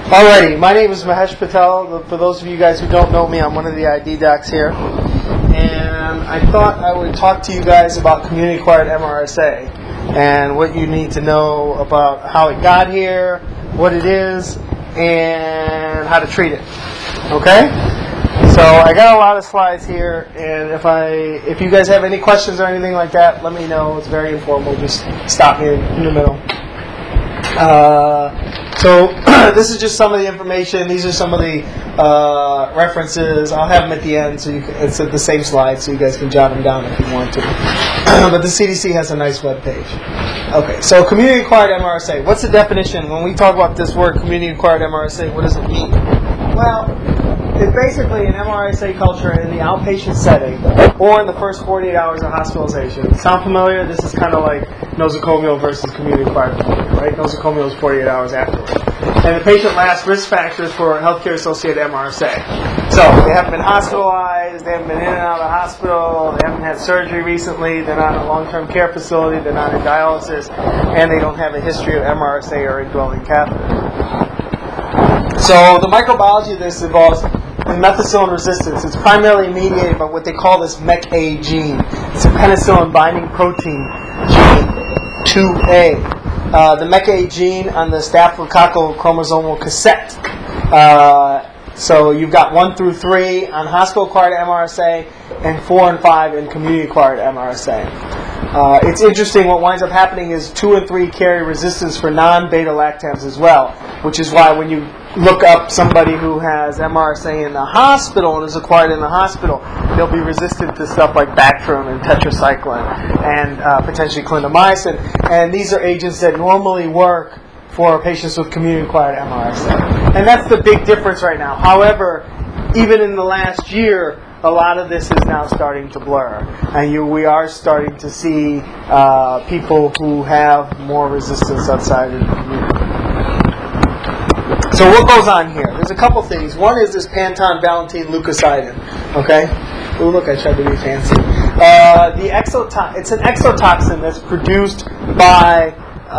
Alrighty, my name is Mahesh Patel. For those of you guys who don't know me, I'm one of the ID docs here. And I thought I would talk to you guys about community-acquired MRSA and what you need to know about how it got here, what it is, and how to treat it. Okay? So I got a lot of slides here, and if you guys have any questions or anything like that, let me know. It's very informal. Just stop me in the middle. So this is just some of the information. These are some of the references. I'll have them at the end, so it's at the same slide, so you guys can jot them down if you want to. But the CDC has a nice web page. Okay, so community-acquired MRSA. What's the definition? When we talk about this word community-acquired MRSA, what does it mean? Well, it's basically an MRSA culture in the outpatient setting or in the first 48 hours of hospitalization. Sound familiar? This is kind of like nosocomial versus community-acquired pneumonia, right? Nosocomial is 48 hours afterwards. And the patient lasts risk factors for healthcare-associated MRSA. So they haven't been hospitalized, they haven't been in and out of the hospital, they haven't had surgery recently, they're not in a long-term care facility, they're not in dialysis, and they don't have a history of MRSA or indwelling catheter. So the microbiology of this involves methicillin resistance. It's primarily mediated by what they call this MECA gene. It's a penicillin binding protein gene 2A. The MECA gene on the staphylococcal chromosomal cassette. So you've got 1 through 3 on hospital-acquired MRSA and 4 and 5 in community-acquired MRSA. It's interesting, what winds up happening is 2 and 3 carry resistance for non-beta-lactams as well, which is why when you look up somebody who has MRSA in the hospital and is acquired in the hospital, they'll be resistant to stuff like Bactrim and tetracycline and potentially clindamycin. And these are agents that normally work for patients with community-acquired MRSA. And that's the big difference right now. However, even in the last year, a lot of this is now starting to blur. And we are starting to see people who have more resistance outside of the community. So what goes on here? There's a couple things. One is this Panton Valentine leukocidin. Okay? Oh, look, I tried to be fancy. It's an exotoxin that's produced by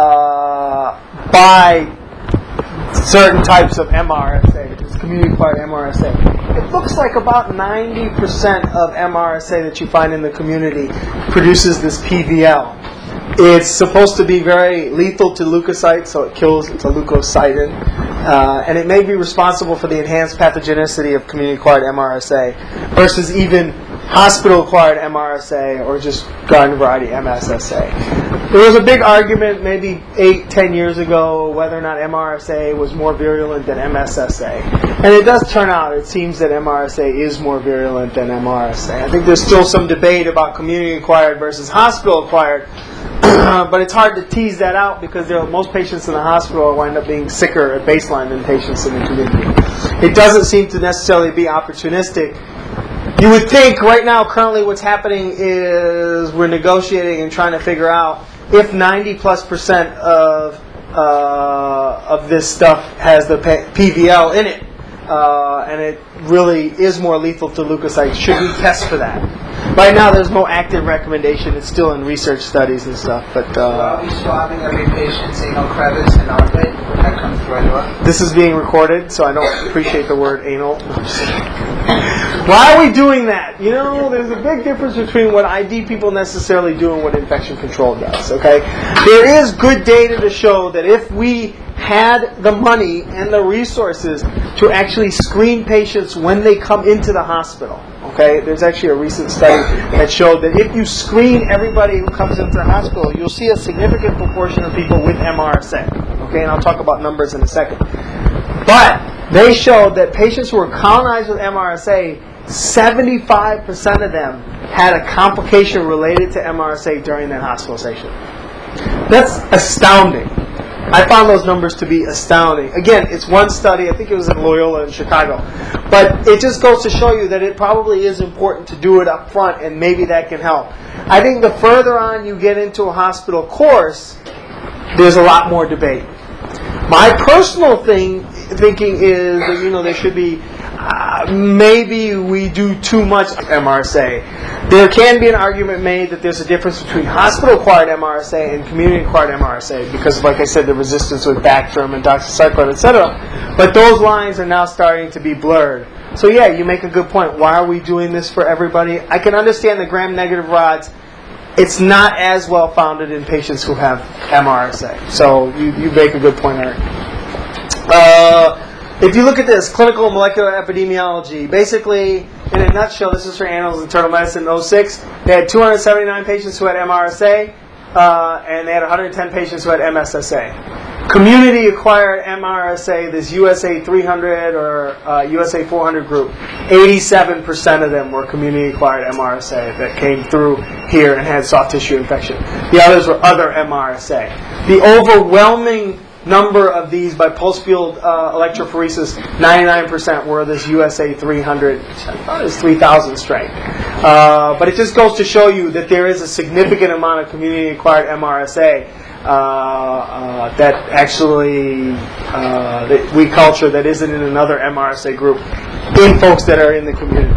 certain types of MRSA, which is community-acquired MRSA. It looks like about 90% of MRSA that you find in the community produces this PVL. It's supposed to be very lethal to leukocytes, so it's a leukocidin. And it may be responsible for the enhanced pathogenicity of community-acquired MRSA versus even hospital-acquired MRSA or just garden variety MSSA. There was a big argument maybe 8-10 years ago whether or not MRSA was more virulent than MSSA. And it does turn out, it seems that MRSA is more virulent than MRSA. I think there's still some debate about community-acquired versus hospital-acquired, but it's hard to tease that out because most patients in the hospital wind up being sicker at baseline than patients in the community. It doesn't seem to necessarily be opportunistic. You would think right now, currently what's happening is we're negotiating and trying to figure out if 90+% of this stuff has the PVL in it, and it really is more lethal to leukocytes. Should we test for that? Right now, there's no active recommendation. It's still in research studies and stuff. But are we swabbing every patient's anal crevice and armpit? That comes right up. This is being recorded, so I don't appreciate the word anal. Why are we doing that? You know, there's a big difference between what ID people necessarily do and what infection control does. Okay, there is good data to show that if we had the money and the resources to actually screen patients when they come into the hospital. Okay, there's actually a recent study that showed that if you screen everybody who comes into the hospital, you'll see a significant proportion of people with MRSA. Okay, and I'll talk about numbers in a second. But they showed that patients who were colonized with MRSA, 75% of them had a complication related to MRSA during their hospitalization. That's astounding. I found those numbers to be astounding. Again, it's one study. I think it was in Loyola in Chicago. But it just goes to show you that it probably is important to do it up front, and maybe that can help. I think the further on you get into a hospital course, there's a lot more debate. My personal thinking is that, there should be maybe we do too much MRSA. There can be an argument made that there's a difference between hospital-acquired MRSA and community-acquired MRSA because, like I said, the resistance with Bactrim and doxycycline, etc. But those lines are now starting to be blurred. So yeah, you make a good point. Why are we doing this for everybody? I can understand the gram-negative rods. It's not as well founded in patients who have MRSA. So you make a good point, Eric. If you look at this, clinical molecular epidemiology, basically, in a nutshell, this is for Annals of Internal Medicine in 06. They had 279 patients who had MRSA, and they had 110 patients who had MSSA. Community-acquired MRSA, this USA 300 or USA 400 group, 87% of them were community-acquired MRSA that came through here and had soft tissue infection. The others were other MRSA. The overwhelming number of these by pulse field electrophoresis, 99% were this USA 300, I thought it was 3000 strain. But it just goes to show you that there is a significant amount of community-acquired MRSA that actually that we culture that isn't in another MRSA group in folks that are in the community.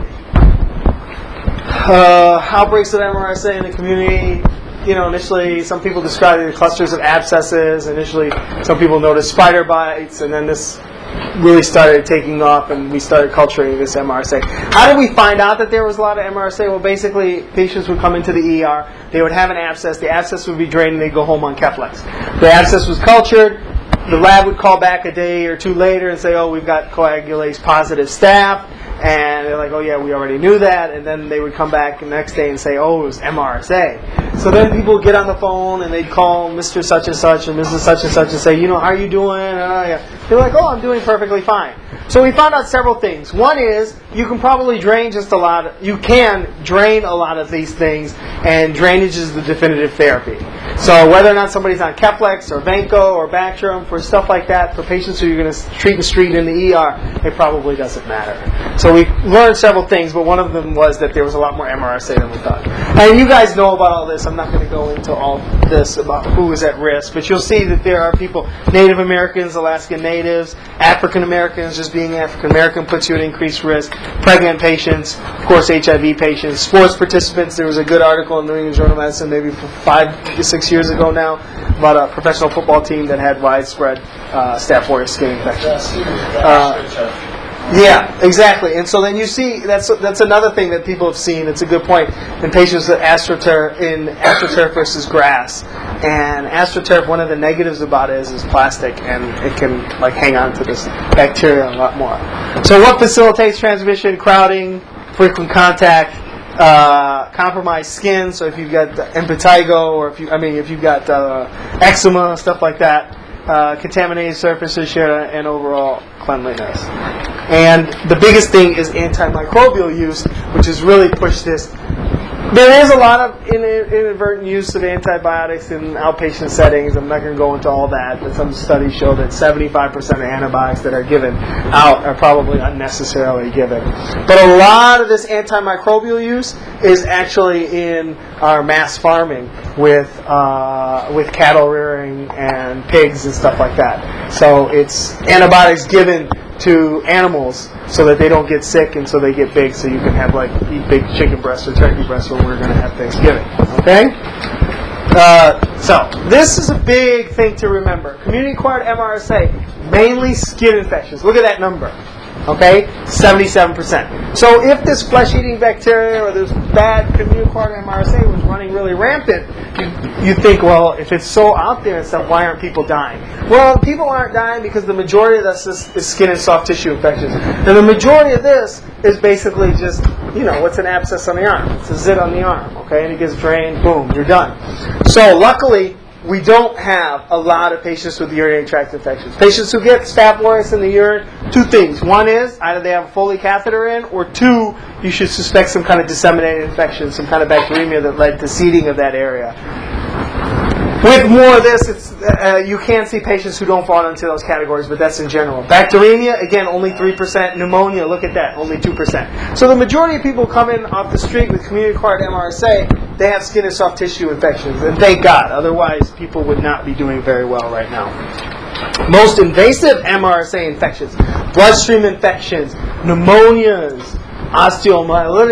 Outbreaks of MRSA in the community. Initially some people described it as clusters of abscesses. Initially some people noticed spider bites, and then this really started taking off and we started culturing this MRSA. How did we find out that there was a lot of MRSA? Well, basically patients would come into the ER, they would have an abscess, the abscess would be drained and they'd go home on Keflex. The abscess was cultured, the lab would call back a day or two later and say, oh, we've got coagulase positive staph. And they're like, oh yeah, we already knew that. And then they would come back the next day and say, oh, it was MRSA. So then people would get on the phone and they'd call Mr. Such and Such and Mrs. Such and Such and say, how are you doing? They're like, oh, I'm doing perfectly fine. So we found out several things. One is you can probably drain you can drain a lot of these things, and drainage is the definitive therapy. So whether or not somebody's on Keflex or Vanco or Bactrim, for stuff like that, for patients who you're going to treat and treat in the ER, it probably doesn't matter. So we learned several things, but one of them was that there was a lot more MRSA than we thought. And you guys know about all this. I'm not going to go into all this about who is at risk, but you'll see that there are people, Native Americans, Alaskan Natives, African Americans. Just being African American puts you at increased risk. Pregnant patients, of course HIV patients, sports participants. There was a good article in the New England Journal of Medicine maybe 5 to 6 years ago now about a professional football team that had widespread Staph aureus skin infections. Yeah, exactly. And so then you see that's another thing that people have seen. It's a good point in patients with AstroTurf versus grass. And AstroTurf, one of the negatives about it is plastic, and it can hang on to this bacteria a lot more. So what facilitates transmission? Crowding, frequent contact, compromised skin. So if you've got impetigo, or if you've got eczema, stuff like that. Contaminated surfaces, and overall cleanliness. And the biggest thing is antimicrobial use, which has really pushed this. There is a lot of inadvertent use of antibiotics in outpatient settings. I'm not going to go into all that, but some studies show that 75% of antibiotics that are given out are probably unnecessarily given. But a lot of this antimicrobial use is actually in our mass farming with cattle rearing and pigs and stuff like that. So it's antibiotics given to animals so that they don't get sick and so they get big, so you can have eat big chicken breasts or turkey breasts when we're going to have Thanksgiving. Okay? So this is a big thing to remember. Community-acquired MRSA, mainly skin infections. Look at that number. Okay? 77%. So if this flesh-eating bacteria or this bad community-acquired MRSA was running really rampant, you think, well, if it's so out there and stuff, why aren't people dying? Well, people aren't dying because the majority of this is skin and soft tissue infections. And the majority of this is basically just, what's an abscess on the arm? It's a zit on the arm, okay? And it gets drained, boom, you're done. So luckily, we don't have a lot of patients with urinary tract infections. Patients who get Staph aureus in the urine, two things. One is either they have a Foley catheter in, or two, you should suspect some kind of disseminated infection, some kind of bacteremia that led to seeding of that area. With more of this, you can see patients who don't fall into those categories, but that's in general. Bacteremia, again, only 3%. Pneumonia, look at that, only 2%. So the majority of people come in off the street with community-acquired MRSA, they have skin and soft tissue infections, and thank God. Otherwise, people would not be doing very well right now. Most invasive MRSA infections, bloodstream infections, pneumonias,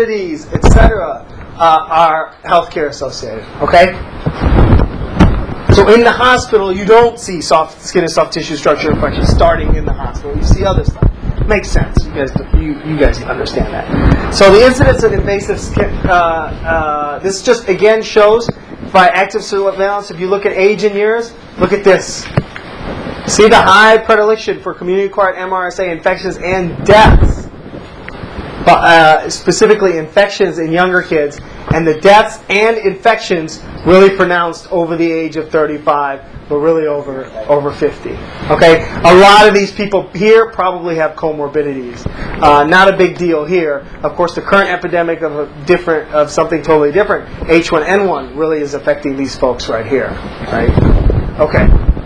osteomyelitis, etc., are healthcare associated. Okay? So in the hospital, you don't see soft skin and soft tissue structure infections starting in the hospital. You see other stuff. Makes sense. You guys understand that. So the incidence of invasive skin, this just again shows by active surveillance. If you look at age and years, look at this. See the high predilection for community-acquired MRSA infections and deaths. Specifically infections in younger kids, and the deaths and infections really pronounced over the age of 35, but really over 50. Okay, a lot of these people here probably have comorbidities. Not a big deal here. Of course, the current epidemic of something totally different, H1N1, really is affecting these folks right here. Right? Okay.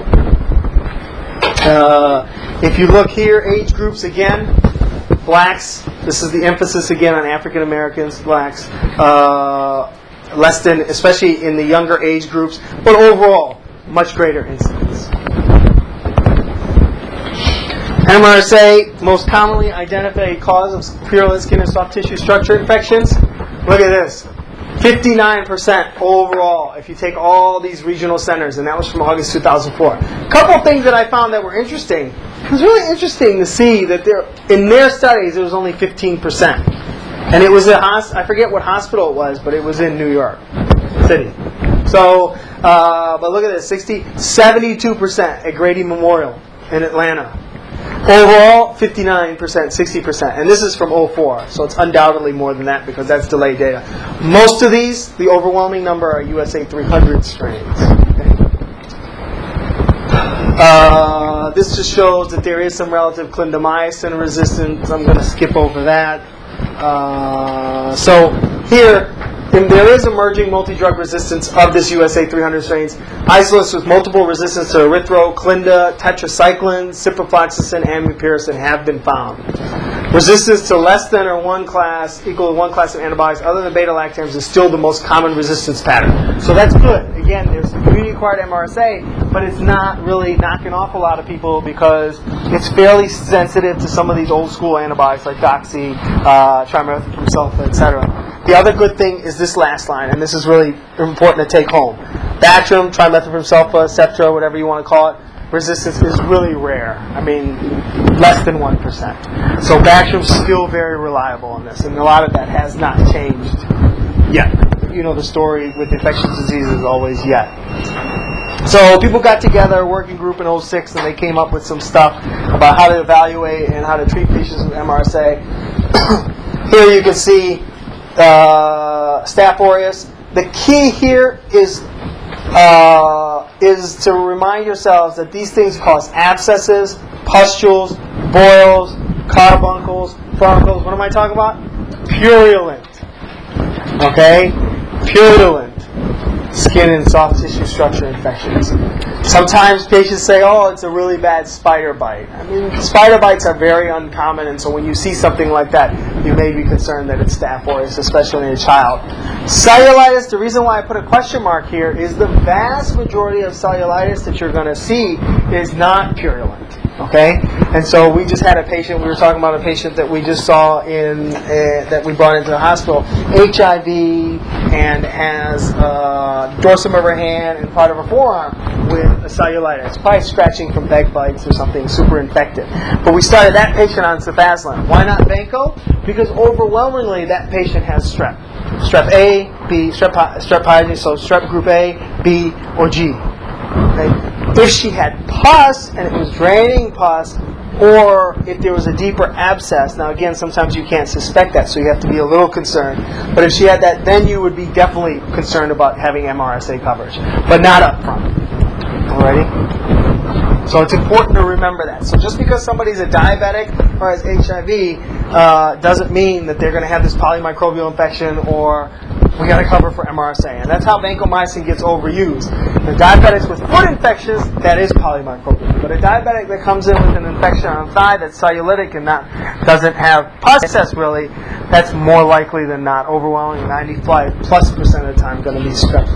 If you look here, age groups again. Blacks, this is the emphasis again on African Americans, blacks, less than, especially in the younger age groups, but overall, much greater incidence. MRSA, most commonly identified cause of purulent skin and soft tissue structure infections. Look at this. 59% overall, if you take all these regional centers, and that was from August 2004. A couple of things that I found that were interesting. It was really interesting to see that in their studies, it was only 15%. And it was I forget what hospital it was, but it was in New York City. So, but look at this, 72% at Grady Memorial in Atlanta. Overall, 59%, 60%. And this is from 04, so it's undoubtedly more than that because that's delayed data. Most of these, the overwhelming number, are USA 300 strains. Okay. This just shows that there is some relative clindamycin resistance. I'm going to skip over that. So here, there is emerging multi-drug resistance of this USA 300 strains. Isolates with multiple resistance to erythro, clinda, tetracycline, ciprofloxacin, and mupirocin have been found. Resistance to less than or equal to one class of antibiotics other than beta-lactams is still the most common resistance pattern. So that's good. Again, there's community-acquired MRSA, but it's not really knocking off a lot of people because it's fairly sensitive to some of these old-school antibiotics like doxy, trimethoprim sulfa, etc. The other good thing is this last line, and this is really important to take home. Bactrim, trimethoprim sulfa, Septra, whatever you want to call it, resistance is really rare. I mean, less than 1%. So Bactrim's still very reliable on this, and a lot of that has not changed yet. You know the story with infectious diseases always yet. So people got together, a working group in 06, and they came up with some stuff about how to evaluate and how to treat patients with MRSA. Here you can see Staph aureus. The key here is to remind yourselves that these things cause abscesses, pustules, boils, carbuncles, furuncles. What am I talking about? Purulent. Okay? Purulent skin and soft tissue structure infections. Sometimes patients say, oh, it's a really bad spider bite. I mean, spider bites are very uncommon, and so when you see something like that, you may be concerned that it's Staph aureus, especially in a child. Cellulitis, the reason why I put a question mark here is the vast majority of cellulitis that you're going to see is not purulent. Okay? And so we just had a patient, we were talking about a patient that we just saw that we brought into the hospital, HIV, and has dorsum of her hand and part of her forearm with a cellulitis, probably scratching from bug bites or something super infected. But we started that patient on cefazolin. Why not Vanco? Because overwhelmingly that patient has strep. Strep A, B, strep pyogenes, so strep group A, B, or G. Okay? If she had pus and it was draining pus, or if there was a deeper abscess, now again, sometimes you can't suspect that, so you have to be a little concerned. But if she had that, then you would be definitely concerned about having MRSA coverage, but not up front. Alrighty? So it's important to remember that. So just because somebody's a diabetic or has HIV doesn't mean that they're going to have this polymicrobial infection or we got to cover for MRSA. And that's how vancomycin gets overused. The diabetics with foot infections, that is polymicrobial. But a diabetic that comes in with an infection on the thigh that's cellulitic and doesn't have pus really, that's more likely than not, overwhelming 95+% of the time going to be strep.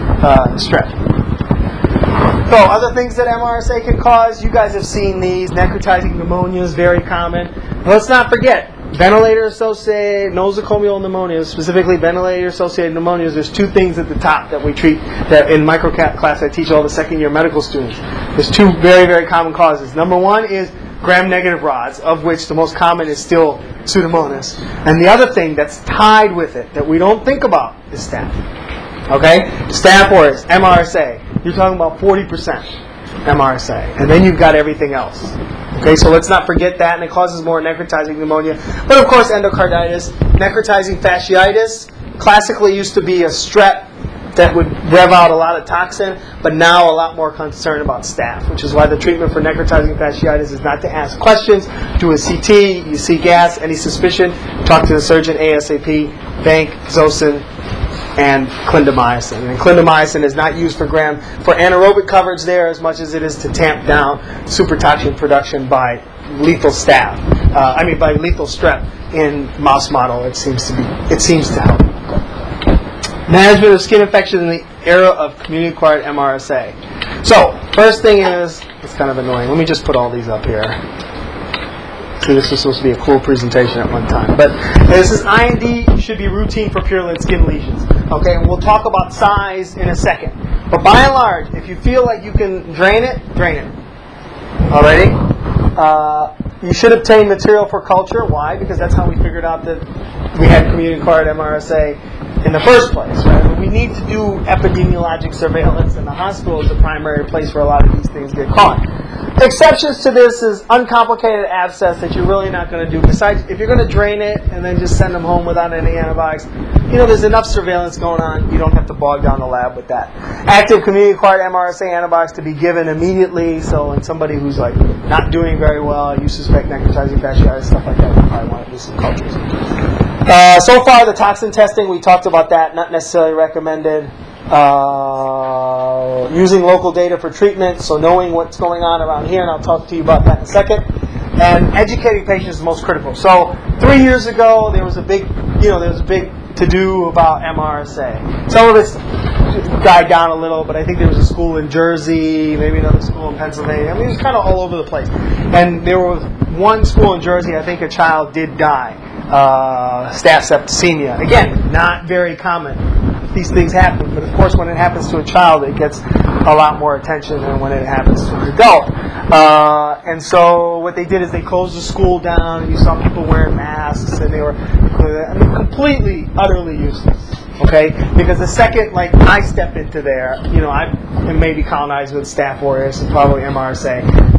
So other things that MRSA can cause, you guys have seen these. Necrotizing pneumonia is very common. Let's not forget, ventilator-associated nosocomial pneumonias, specifically ventilator-associated pneumonias, there's two things at the top that we treat that in microcap class I teach all the second-year medical students. There's two very, very common causes. Number one is gram-negative rods, of which the most common is still Pseudomonas. And the other thing that's tied with it that we don't think about is staph. Okay? Staph aureus, MRSA. You're talking about 40% MRSA. And then you've got everything else. Okay, so let's not forget that, and it causes more necrotizing pneumonia. But of course, endocarditis, necrotizing fasciitis, classically used to be a strep that would rev out a lot of toxin, but now a lot more concern about staph, which is why the treatment for necrotizing fasciitis is not to ask questions, do a CT, you see gas, any suspicion, talk to the surgeon ASAP, bank, Zosyn, and clindamycin. And clindamycin is not used for anaerobic coverage there as much as it is to tamp down supertoxin production by lethal staph. By lethal strep in mouse model. It seems to help. Management of skin infection in the era of community-acquired MRSA. So, first thing is, it's kind of annoying. Let me just put all these up here. See, this was supposed to be a cool presentation at one time. But this is IND should be routine for purulent skin lesions. Okay, and we'll talk about size in a second. But by and large, if you feel like you can drain it, drain it. Alrighty? You should obtain material for culture. Why? Because that's how we figured out that we had community-acquired MRSA in the first place. Right? But we need to do epidemiologic surveillance, and the hospital is the primary place where a lot of these things get caught. Exceptions to this is uncomplicated abscess that you're really not going to do. Besides, if you're going to drain it and then just send them home without any antibiotics, there's enough surveillance going on. You don't have to bog down the lab with that. Active community-acquired MRSA antibiotics to be given immediately. So in somebody who's not doing very well, you suspect necrotizing fasciitis, stuff like that, you probably want to do some cultures. So far, the toxin testing, we talked about that, not necessarily recommended. Using local data for treatment, so knowing what's going on around here, and I'll talk to you about that in a second. And educating patients is most critical. So 3 years ago, there was a big to-do about MRSA. Some of it's died down a little, but I think there was a school in Jersey, maybe another school in Pennsylvania. It was kind of all over the place. And there was one school in Jersey, I think a child did die. Staph septicemia. Again, not very common. These things happen, but of course when it happens to a child it gets a lot more attention than when it happens to an adult. And so what they did is they closed the school down, and you saw people wearing masks, and they were completely, utterly useless. Okay? Because the second I step into there, I may be colonized with Staph aureus and probably MRSA,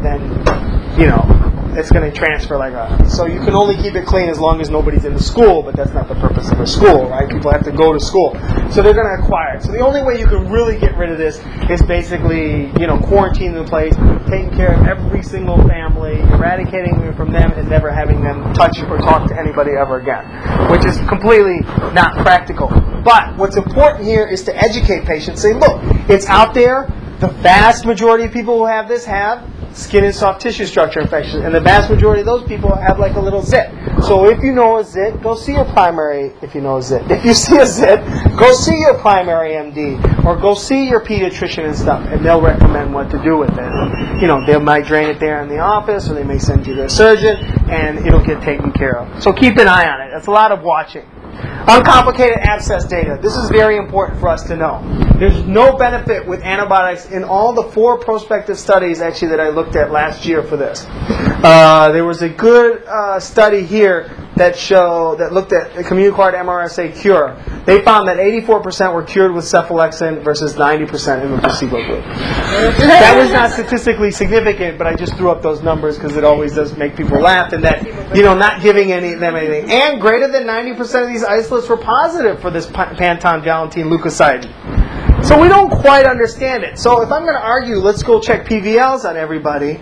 then it's going to transfer like that. So you can only keep it clean as long as nobody's in the school, but that's not the purpose of a school, right? People have to go to school. So they're going to acquire it. So the only way you can really get rid of this is basically, quarantining the place, taking care of every single family, eradicating them from them, and never having them touch or talk to anybody ever again, which is completely not practical. But what's important here is to educate patients. Say, look, it's out there. The vast majority of people who have this have skin and soft tissue structure infection, and the vast majority of those people have a little zit. So if you know a zit, go see your primary. If you know a zit, if you see a zit, go see your primary MD or go see your pediatrician and stuff, and they'll recommend what to do with it. They might drain it there in the office, or they may send you to a surgeon, and it'll get taken care of. So keep an eye on it. That's a lot of watching. Uncomplicated abscess data. This is very important for us to know. There's no benefit with antibiotics in all the 4 prospective studies actually that I looked at last year for this. There was a good study here that looked at the community-acquired MRSA cure. They found that 84% were cured with cephalexin versus 90% in the placebo group. That was not statistically significant, but I just threw up those numbers because it always does make people laugh, and that, not giving them anything. And greater than 90% of these isolates were positive for this Panton Valentin leukocyte. So we don't quite understand it. So if I'm going to argue, let's go check PVLs on everybody,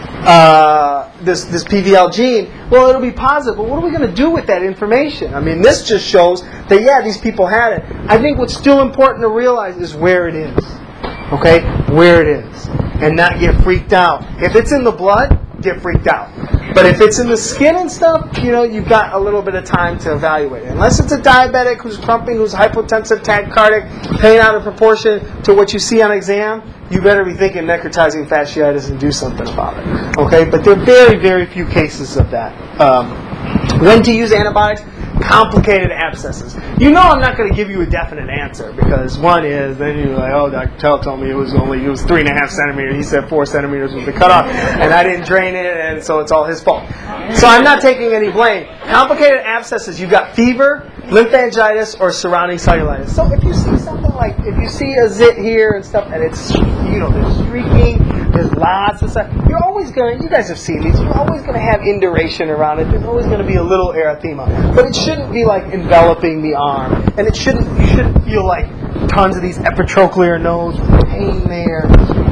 this PVL gene, well, it'll be positive. But what are we going to do with that information? This just shows that, these people had it. I think what's still important to realize is where it is. Okay? Where it is. And not get freaked out. If it's in the blood, get freaked out. But if it's in the skin and stuff, you've got a little bit of time to evaluate it. Unless it's a diabetic who's crumping, who's hypotensive, tachycardic, pain out of proportion to what you see on exam, you better be thinking necrotizing fasciitis and do something about it. Okay? But there are very, very few cases of that. When to use antibiotics? Complicated abscesses. You know I'm not going to give you a definite answer because one is then you're like, oh, Dr. Tell told me it was 3.5 centimeters. He said 4 centimeters was the cutoff, and I didn't drain it, and so it's all his fault. So I'm not taking any blame. Complicated abscesses, you've got fever, lymphangitis, or surrounding cellulitis. So if you see something like, if you see a zit here and stuff, and it's, there's streaking, there's lots of stuff, you're always going to, you guys have seen these, you're always going to have induration around it. There's always going to be a little erythema. But it shouldn't be like enveloping the arm. And you shouldn't feel like tons of these epitrochlear nodes with pain there.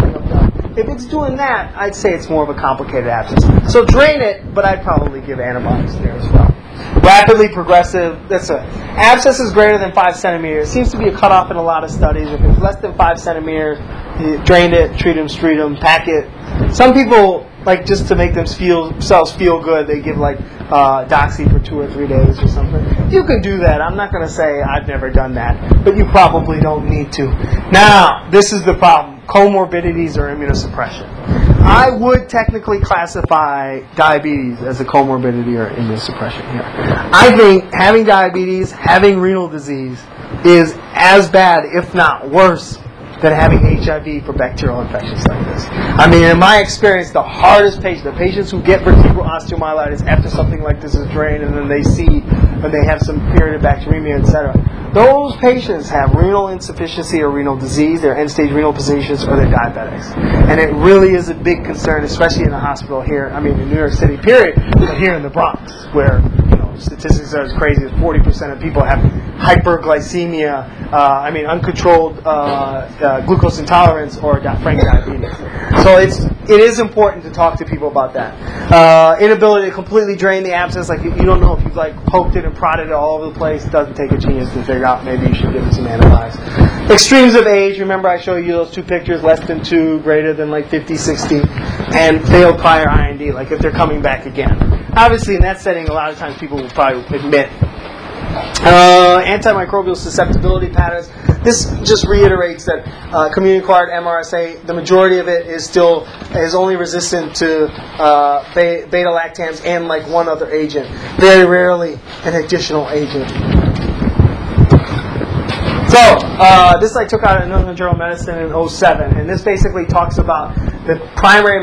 If it's doing that, I'd say it's more of a complicated abscess. So drain it, but I'd probably give antibiotics there as well. Rapidly progressive, abscess is greater than 5 centimeters. Seems to be a cutoff in a lot of studies. If it's less than 5 centimeters, you drain it, treat them, pack it. Some people, like just to make themselves feel good, they give like Doxy for 2 or 3 days or something. You can do that. I'm not going to say I've never done that, but you probably don't need to. Now, this is the problem. Comorbidities or immunosuppression. I would technically classify diabetes as a comorbidity or immunosuppression here. I think having diabetes, having renal disease is as bad, if not worse, than having HIV for bacterial infections like this. I mean, in my experience, the hardest patients, the patients who get vertebral osteomyelitis after something like this is drained and then they see when they have some period of bacteremia, etc., those patients have renal insufficiency or renal disease, they're end-stage renal positions, or they're diabetics. And it really is a big concern, especially in the hospital here, in New York City, period, but here in the Bronx, where statistics are as crazy as 40% of people have hyperglycemia, uncontrolled glucose intolerance or frank diabetes. So it is important to talk to people about that. Inability to completely drain the abscess, like you don't know if you've like poked it and prodded it all over the place. It doesn't take a genius to figure out. Maybe you should give it some antibiotics. Extremes of age. Remember I showed you those 2 pictures, less than 2, greater than like 50, 60, and failed prior IND, like if they're coming back again. Obviously, in that setting, a lot of times people will probably admit. Antimicrobial susceptibility patterns. This just reiterates that community-acquired MRSA, the majority of it is only resistant to beta-lactams and like one other agent. Very rarely an additional agent. So, this I took out of New England Journal of Medicine in 2007, and this basically talks about the primary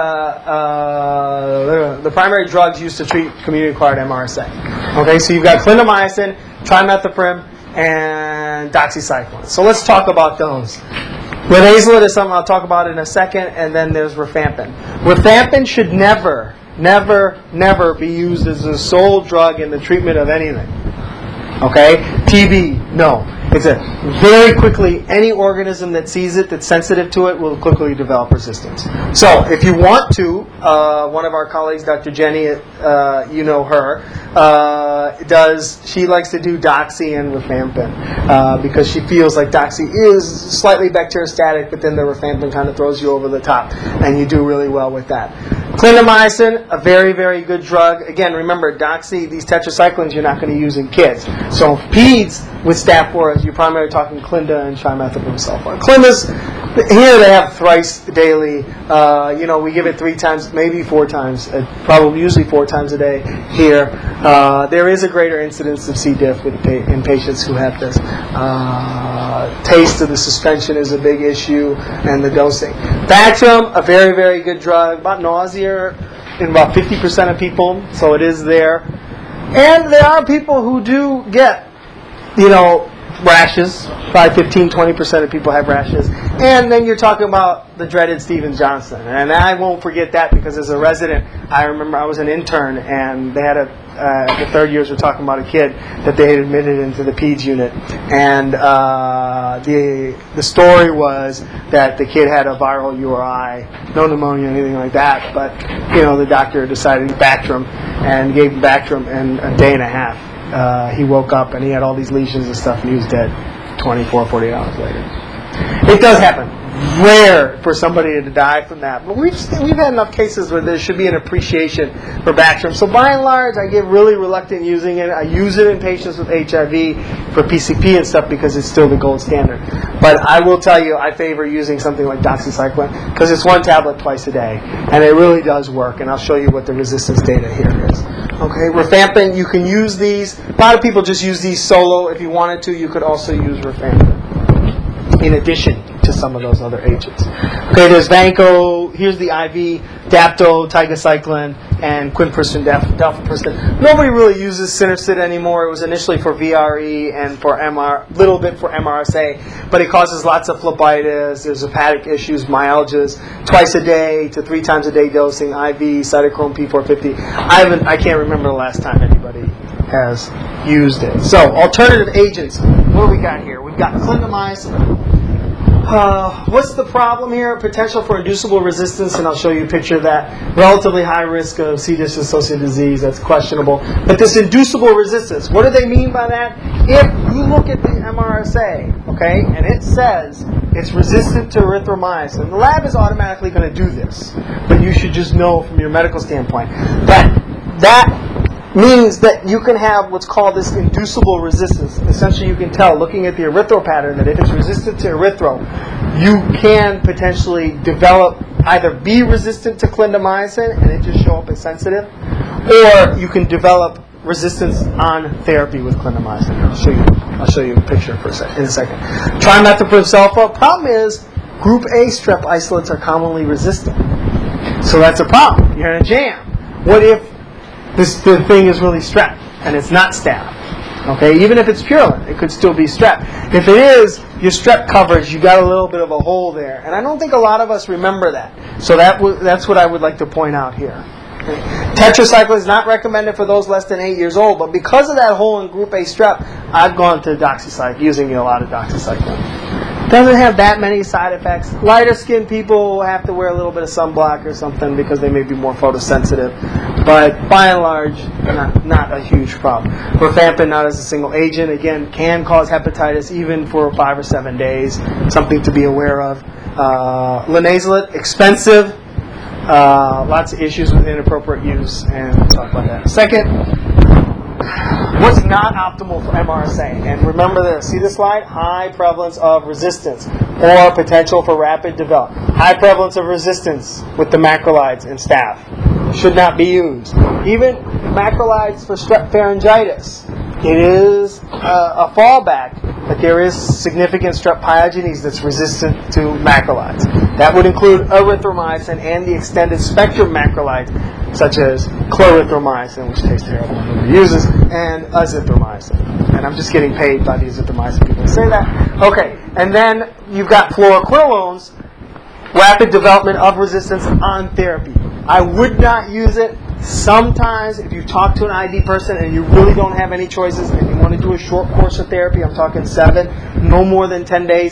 drugs used to treat community-acquired MRSA. Okay, so you've got clindamycin, trimethoprim, and doxycycline. So let's talk about those. Linezolid is something I'll talk about in a second, and then there's rifampin. Rifampin should never, never, never be used as a sole drug in the treatment of anything. Okay? TB, no. It's very quickly, any organism that sees it, that's sensitive to it, will quickly develop resistance. So, if you want to, one of our colleagues, Dr. Jenny, you know her, she likes to do Doxy and rifampin because she feels like Doxy is slightly bacteriostatic, but then the rifampin kind of throws you over the top, and you do really well with that. Clindamycin, a very, very good drug. Again, remember, Doxy, these tetracyclines you're not going to use in kids. So peds with Staph aureus, you're primarily talking Clinda and trimethoprim sulfate. Clindas, here they have thrice daily. We give it 3 times, maybe 4 times, probably usually 4 times a day here. There is a greater incidence of C. diff in patients who have this. Taste of the suspension is a big issue, and the dosing. Bactrim, a very, very good drug, about nausea in about 50% of people, so it is there. And there are people who do get, rashes. Probably 15-20% of people have rashes. And then you're talking about the dreaded Steven Johnson. And I won't forget that because as a resident, I remember I was an intern and they had the third years were talking about a kid that they had admitted into the peds unit. And the story was that the kid had a viral URI, no pneumonia, anything like that. But, the doctor decided Bactrim and gave him Bactrim in a day and a half. He woke up and he had all these lesions and stuff and he was dead 24, 48 hours later. It does happen. rare for somebody to die from that. But we've had enough cases where there should be an appreciation for Bactrim. So by and large, I get really reluctant using it. I use it in patients with HIV for PCP and stuff because it's still the gold standard. But I will tell you, I favor using something like doxycycline because it's 1 tablet twice a day, and it really does work. And I'll show you what the resistance data here is. Okay, rifampin, you can use these. A lot of people just use these solo. If you wanted to, you could also use rifampin in addition to some of those other agents. Okay, there's Vanco. Here's the IV, Dapto, tigecycline, and quinprisin, dalfaprisin. Nobody really uses Sinercid anymore. It was initially for VRE and for little bit for MRSA, but it causes lots of phlebitis. There's hepatic issues, myalgias. Twice a day to 3 times a day dosing, IV, cytochrome P450. I can't remember the last time anybody has used it. So, alternative agents. What do we got here? We've got clindamycin. What's the problem here? Potential for inducible resistance, and I'll show you a picture of that. Relatively high risk of C. diff-associated disease, that's questionable. But this inducible resistance, what do they mean by that? If you look at the MRSA, okay, and it says it's resistant to erythromycin, the lab is automatically going to do this. But you should just know from your medical standpoint that means that you can have what's called this inducible resistance. Essentially, you can tell, looking at the erythro pattern, that if it's resistant to erythro, you can potentially develop, either be resistant to clindamycin and it just show up as sensitive, or you can develop resistance on therapy with clindamycin. I'll show you a picture in a second. Trimethoprim sulfa. Problem is, group A strep isolates are commonly resistant. So that's a problem. You're in a jam. What if the thing is really strep and it's not staph? Okay, even if it's purulent, it could still be strep. If it is, your strep coverage, you got a little bit of a hole there, and I don't think a lot of us remember that. So that's what I would like to point out here. Okay. Tetracycline is not recommended for those less than 8 years old, but because of that hole in group A strep, I've gone to doxycycline, using a lot of doxycycline. Doesn't have that many side effects. Lighter skinned people have to wear a little bit of sunblock or something because they may be more photosensitive. But by and large, not a huge problem. Rifampin, not as a single agent, again, can cause hepatitis even for 5 or 7 days. Something to be aware of. Linezolid, expensive. Lots of issues with inappropriate use, and we'll talk about that in a second. What's not optimal for MRSA? And remember this, see this slide? High prevalence of resistance or potential for rapid development. High prevalence of resistance with the macrolides and staph. Should not be used. Even macrolides for strep pharyngitis. It is a fallback, but there is significant strep pyogenes that's resistant to macrolides. That would include erythromycin and the extended spectrum macrolides, such as chloranthromycin, which tastes terrible when nobody uses, and azithromycin. And I'm just getting paid by the azithromycin people to say that. Okay, and then you've got fluoroquinolones, rapid development of resistance on therapy. I would not use it. Sometimes, if you talk to an ID person and you really don't have any choices and you want to do a short course of therapy, I'm talking 7, no more than 10 days,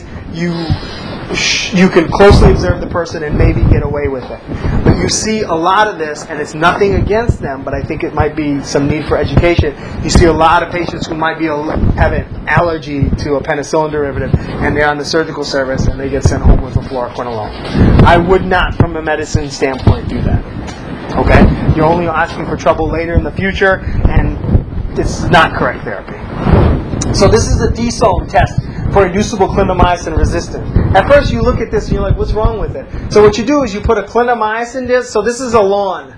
you can closely observe the person and maybe get away with it. But you see a lot of this, and it's nothing against them, but I think it might be some need for education. You see a lot of patients who might have an allergy to a penicillin derivative, and they're on the surgical service, and they get sent home with a fluoroquinolone. I would not, from a medicine standpoint, do that. Okay? You're only asking for trouble later in the future, and it's not correct therapy. So this is a DSOM test for inducible clindamycin resistance. At first you look at this and you're like, what's wrong with it? So what you do is you put a clindamycin disc. So this is a lawn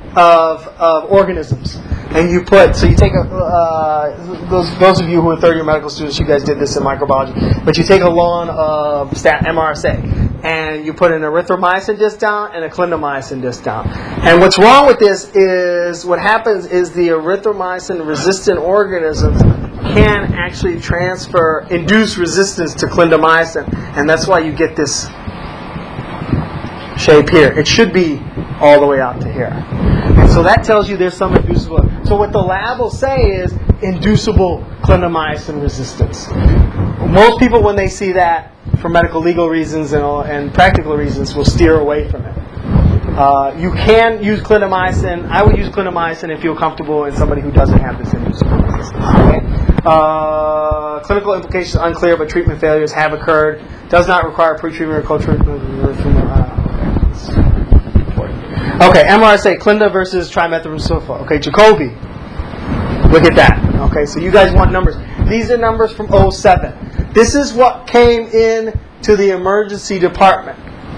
of organisms. And you take those of you who are third-year medical students, you guys did this in microbiology, but you take a lawn of MRSA, and you put an erythromycin disc down and a clindamycin disc down. And what's wrong with this is, what happens is the erythromycin-resistant organisms can actually induce resistance to clindamycin, and that's why you get this shape here. It should be all the way out to here. And so that tells you there's some inducible. So what the lab will say is inducible clindamycin resistance. Most people, when they see that, for medical legal reasons and practical reasons, will steer away from it. You can use clindamycin. I would use clindamycin if you're comfortable in somebody who doesn't have this inducible resistance. Okay? Clinical implications unclear, but treatment failures have occurred. Does not require pre-treatment or co-treatment. Okay, MRSA, Clinda versus trimethoprim sulfa. Okay, Jacoby. Look at that. Okay, so you guys want numbers. These are numbers from 07. This is what came in to the emergency department.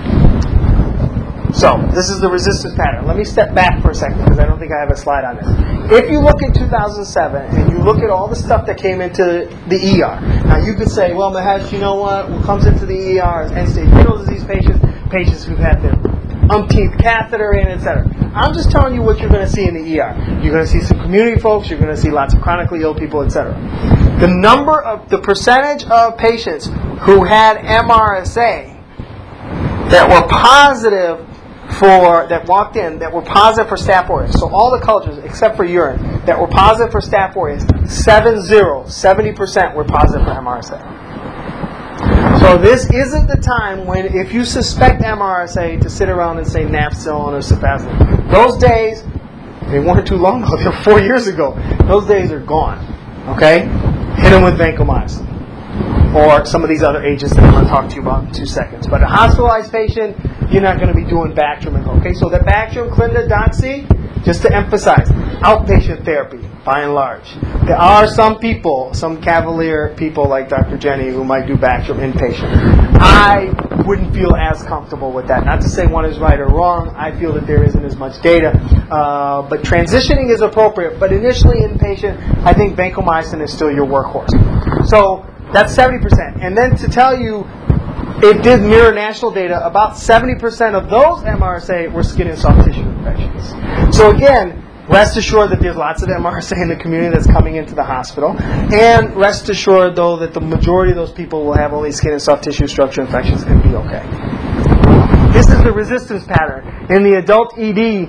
So, this is the resistance pattern. Let me step back for a second because I don't think I have a slide on this. If you look at 2007 and you look at all the stuff that came into the ER, now you could say, well, Mahesh, you know what comes into the ER is end-stage renal disease patients who've had their umpteenth catheter in, etc. I'm just telling you what you're going to see in the ER. You're going to see some community folks, you're going to see lots of chronically ill people, etc. The percentage of patients who had MRSA that were positive that walked in, that were positive for Staph aureus. So all the cultures, except for urine, that were positive for Staph aureus, 70% were positive for MRSA. So this isn't the time when, if you suspect MRSA, to sit around and say Nafcillin or Cefazolin. Those days, they weren't too long ago, they were 4 years ago. Those days are gone. Okay? Hit them with vancomycin. Or some of these other agents that I'm going to talk to you about in 2 seconds. But a hospitalized patient, you're not going to be doing Bactrim. Okay, so the Bactrim, Clinda, Doxy, just to emphasize, outpatient therapy, by and large. There are some people, some cavalier people like Dr. Jenny, who might do Bactrim inpatient. I wouldn't feel as comfortable with that. Not to say one is right or wrong. I feel that there isn't as much data. But transitioning is appropriate. But initially inpatient, I think vancomycin is still your workhorse. So that's 70%. And then to tell you, it did mirror national data. About 70% of those MRSA were skin and soft tissue infections. So again, rest assured that there's lots of MRSA in the community that's coming into the hospital. And rest assured, though, that the majority of those people will have only skin and soft tissue structure infections and be okay. This is the resistance pattern. In the adult ED,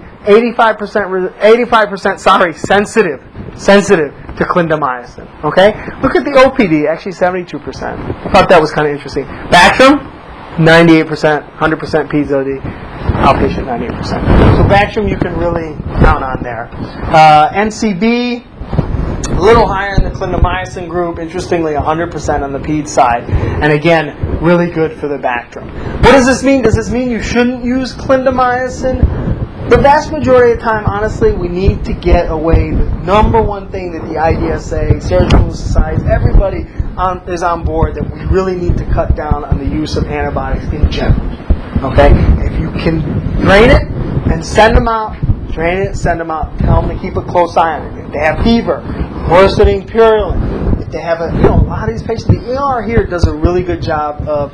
85% sensitive to clindamycin. Okay? Look at the OPD, actually 72%. I thought that was kind of interesting. Bactrim, 98%, 100% PZOD, outpatient 98%. So Bactrim you can really count on there. NCB, a little higher in the clindamycin group, interestingly 100% on the PED side. And again, really good for the Bactrim. What does this mean? Does this mean you shouldn't use clindamycin? The vast majority of the time, honestly, we need to get away. The number one thing that the IDSA, Surgical Society, everybody is on board that we really need to cut down on the use of antibiotics in general. Okay? If you can drain it and send them out, drain it, send them out, tell them to keep a close eye on it. If they have fever, worsening purulent, if they have a lot of these patients, the ER here does a really good job of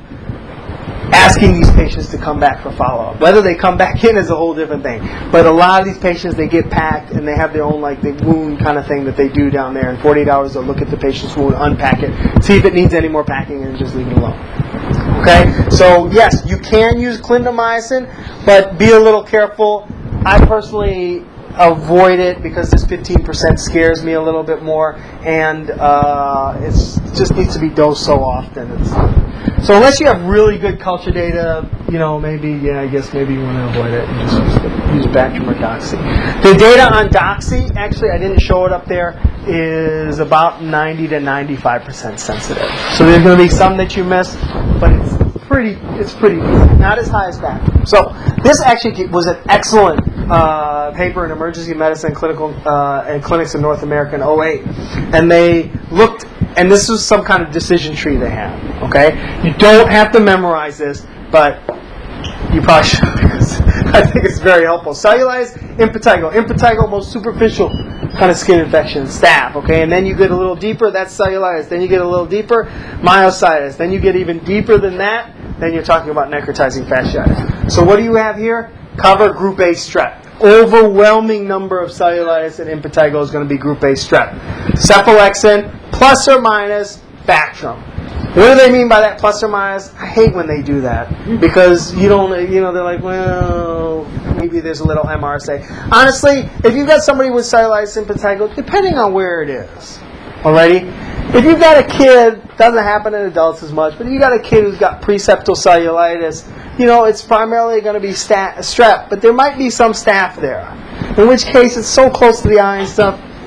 asking these patients to come back for follow-up. Whether they come back in is a whole different thing. But a lot of these patients, they get packed and they have their own the wound kind of thing that they do down there. In 48 hours, they'll look at the patient's wound, unpack it, see if it needs any more packing, and just leave it alone. Okay? So, yes, you can use clindamycin, but be a little careful. I personally avoid it because this 15% scares me a little bit more, and it just needs to be dosed so often. So unless you have really good culture data, maybe you want to avoid it and just use Bactrim or Doxy. The data on Doxy, actually I didn't show it up there, is about 90 to 95% sensitive. So there's going to be some that you miss, but it's pretty easy. Not as high as Bactrim. So this actually was an excellent paper in Emergency Medicine and Clinics in North America in 08. And they looked, and this was some kind of decision tree they had. Okay? You don't have to memorize this, but you probably should because I think it's very helpful. Cellulite, impetigo. Impetigo, most superficial kind of skin infection, staph. Okay? And then you get a little deeper, that's cellulitis. Then you get a little deeper, myositis. Then you get even deeper than that, then you're talking about necrotizing fasciitis. So what do you have here? Cover group A strep. Overwhelming number of cellulitis and impetigo is going to be group A strep. Cephalexin, plus or minus Bactrim. What do they mean by that plus or minus? I hate when they do that because they're like, well, maybe there's a little MRSA. Honestly, if you've got somebody with cellulitis and impetigo, depending on where it is, alrighty? If you've got a kid, doesn't happen in adults as much, but if you've got a kid who's got preseptal cellulitis, it's primarily going to be strep, but there might be some staph there. In which case, it's so close to the eye and stuff,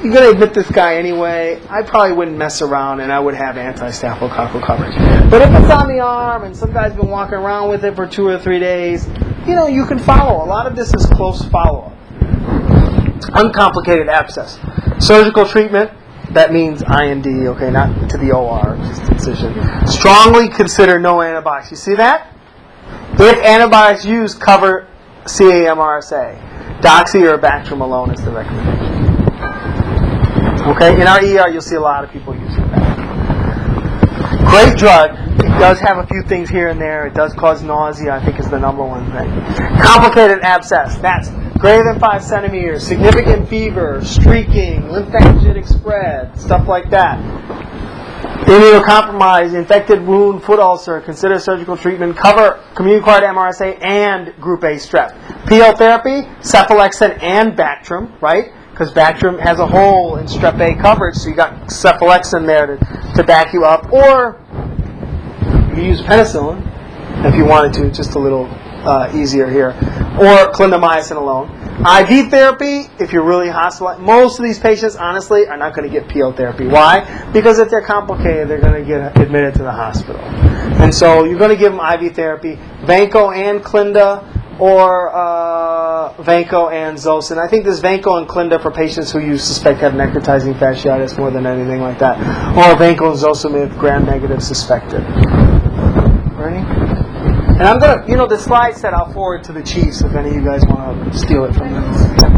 you're going to admit this guy anyway, I probably wouldn't mess around and I would have anti-staphylococcal coverage. But if it's on the arm and some guy's been walking around with it for 2 or 3 days, you can follow. A lot of this is close follow-up. Uncomplicated abscess. Surgical treatment, that means IND, okay, not to the OR, just incision. Strongly consider no antibiotics. You see that? If antibiotics used, cover CA-MRSA. Doxy or Bactrim alone is the recommendation. Okay, in our ER you'll see a lot of people using that. Great drug. It does have a few things here and there. It does cause nausea, I think is the number one thing. Complicated abscess. That's greater than 5 centimeters, significant fever, streaking, lymphadengitic spread, stuff like that. Immunocompromised, infected wound, foot ulcer, consider surgical treatment, cover community-acquired MRSA and Group A strep. PL therapy, cephalexin and Bactrim, right? Because Bactrim has a hole in strep A coverage, so you got cephalexin there to back you up. Or you use penicillin if you wanted to, just a little easier here. Or clindamycin alone. IV therapy, if you're really hospitalized, most of these patients, honestly, are not going to get PO therapy. Why? Because if they're complicated, they're going to get admitted to the hospital. And so you're going to give them IV therapy, Vanco and Clinda, or Vanco and Zosyn. I think this Vanco and Clinda for patients who you suspect have necrotizing fasciitis more than anything like that. Or Vanco and Zosyn if gram-negative suspected. Ready? And I'm going to, the slide set I'll forward to the chiefs if any of you guys want to steal it from them.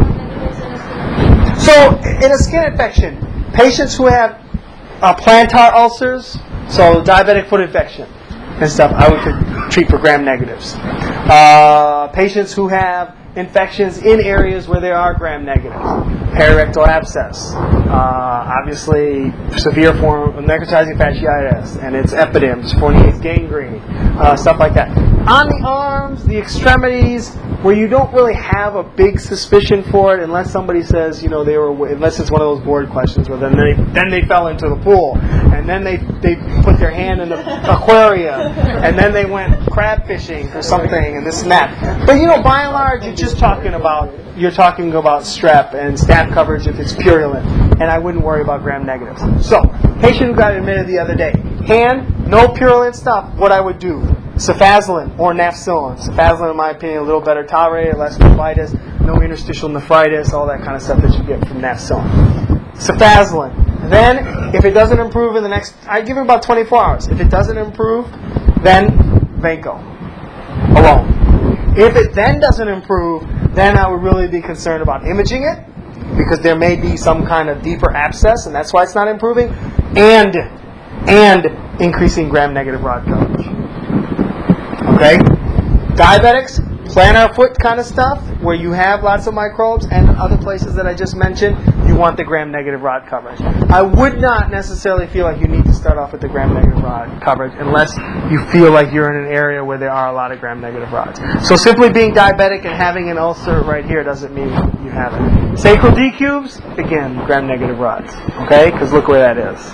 So, in a skin infection, patients who have plantar ulcers, so diabetic foot infection and stuff, I would treat for gram-negatives. Patients who have infections in areas where there are gram-negative, perirectal abscess, obviously severe form of necrotizing fasciitis and its epidims, 48th gangrene, stuff like that. On the arms, the extremities, where you don't really have a big suspicion for it, unless somebody says, unless it's one of those board questions where then they fell into the pool, and then they put their hand in the aquarium, and then they went crab fishing or something, and this and that. But by and large, you're talking about strep and staph coverage if it's purulent, and I wouldn't worry about gram-negatives. So, patient who got admitted the other day, hand, no purulent stuff, what I would do, cefazolin or nafcillin. Cefazolin, in my opinion, a little better tolerated, less nephritis, no interstitial nephritis, all that kind of stuff that you get from nafcillin. Cefazolin. Then, if it doesn't improve in the next, I give it about 24 hours. If it doesn't improve, then Vanco alone. If it then doesn't improve, then I would really be concerned about imaging it, because there may be some kind of deeper abscess, and that's why it's not improving, and increasing gram-negative rod coverage. Okay? Diabetics, plantar foot kind of stuff, where you have lots of microbes, and other places that I just mentioned, you want the gram-negative rod coverage. I would not necessarily feel like you need to start off with the gram-negative rod coverage unless you feel like you're in an area where there are a lot of gram-negative rods. So simply being diabetic and having an ulcer right here doesn't mean you have it. Sacral decubes, again, gram-negative rods. Okay? Because look where that is.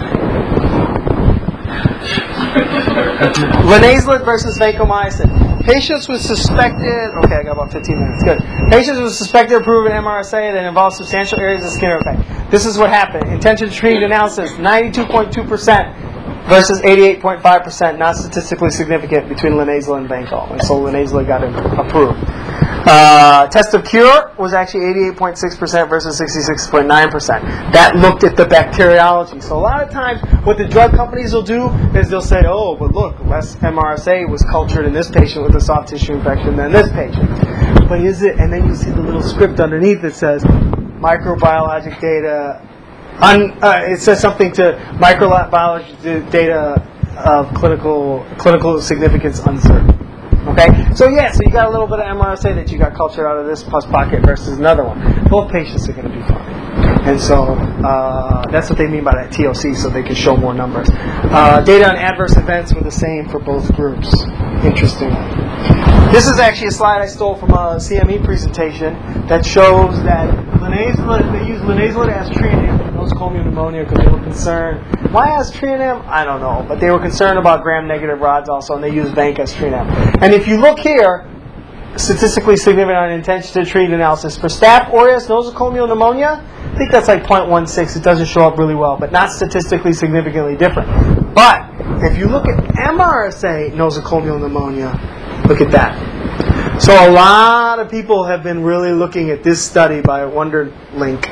Linezolid versus vancomycin. Patients with suspected, okay, I got about 15 minutes, good. Patients with suspected or proven MRSA that involves substantial areas of skin effect. This is what happened. Intention to treat analysis, 92.2% versus 88.5%, not statistically significant between linezolid and Vanco. And so linezolid got approved. Test of cure was actually 88.6% versus 66.9%. That looked at the bacteriology. So a lot of times what the drug companies will do is they'll say, oh, but look, less MRSA was cultured in this patient with a soft tissue infection than this patient. But is it? And then you see the little script underneath that says microbiologic data. It says something to microbiology data of clinical significance uncertain. Okay, so you got a little bit of MRSA that you got cultured out of this pus pocket versus another one. Both patients are going to be fine. And so that's what they mean by that TOC, so they can show more numbers. Data on adverse events were the same for both groups. Interesting. This is actually a slide I stole from a CME presentation that shows that they use linezolid as Trianem for nosocomial pneumonia because they were concerned. Why as Trianem? I don't know. But they were concerned about gram-negative rods also, and they used Vanc as Trianem. And if you look here, statistically significant on intention to treat analysis for Staph aureus nosocomial pneumonia, I think that's like 0.16. It doesn't show up really well, but not statistically significantly different. But if you look at MRSA nosocomial pneumonia, look at that. So a lot of people have been really looking at this study by Wunderlich,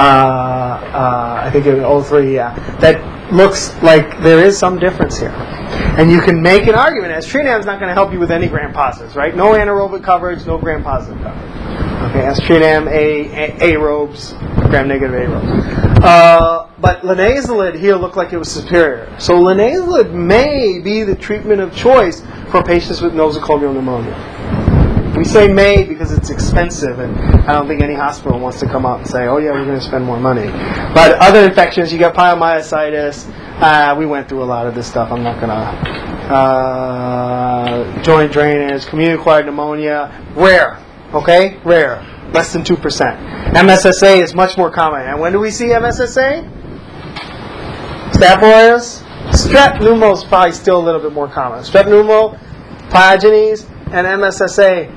I think in 03, that looks like there is some difference here. And you can make an argument, as Trinam is not going to help you with any gram-positives, right? No anaerobic coverage, no gram-positive coverage. Okay, as Trinam, aerobes, gram-negative aerobes. But linezolid here looked like it was superior. So linezolid may be the treatment of choice for patients with nosocomial pneumonia. We say may because it's expensive, and I don't think any hospital wants to come out and say, oh yeah, we're going to spend more money. But other infections, you got pyomyositis. We went through a lot of this stuff. I'm not going to. Joint drainage, community-acquired pneumonia, rare. Okay? Rare. Less than 2%. MSSA is much more common. And when do we see MSSA? Staph aureus? Strep pneumo is probably still a little bit more common. Strep pneumo, pyogenes, and MSSA